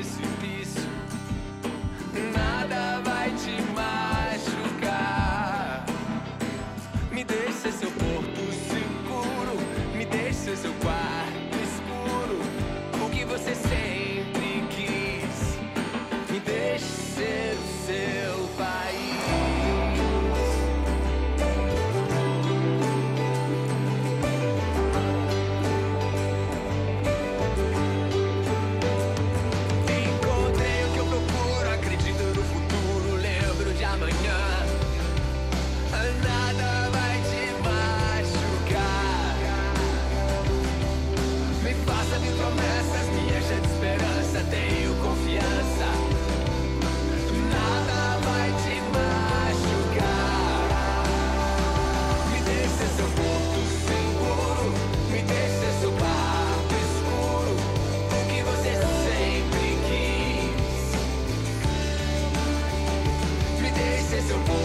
precipício. Nada vai te machucar. Me deixe ser seu porto seguro, me deixe ser seu quarto escuro, o que você sempre quis. Me deixe ser o seu país. Encontrei o que eu procuro, acredito no futuro, lembro de amanhã. Nada vai te machucar. Me faça mil promessas, me encha de esperança, tenho confiança. Nada vai te machucar. Me deixe ser seu porto seguro, me deixe ser seu quarto escuro, o que você sempre quis. Me deixe ser seu porto